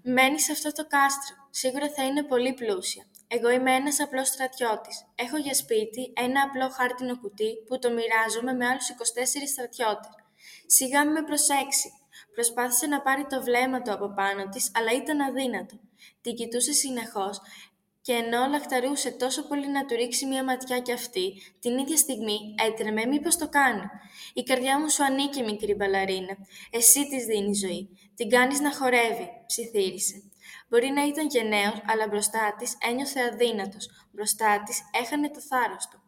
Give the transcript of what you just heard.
Μένει σε αυτό το κάστρο. Σίγουρα θα είναι πολύ πλούσια. Εγώ είμαι ένας απλός στρατιώτης. Έχω για σπίτι ένα απλό χάρτινο κουτί που το μοιράζομαι με άλλους 24 στρατιώτες. Σιγά μη με προσέξει. Προσπάθησε να πάρει το βλέμμα του από πάνω της, αλλά ήταν αδύνατο. Την κοιτούσε συνεχώς και ενώ λαχταρούσε τόσο πολύ να του ρίξει μια ματιά κι αυτή, την ίδια στιγμή έτρεμε μήπως το κάνει. «Η καρδιά μου σου ανήκει, μικρή μπαλαρίνα. Εσύ της δίνεις ζωή. Την κάνεις να χορεύει», ψιθύρισε. Μπορεί να ήταν γενναίος, αλλά μπροστά της ένιωθε αδύνατος. Μπροστά της έχανε το θάρρος του.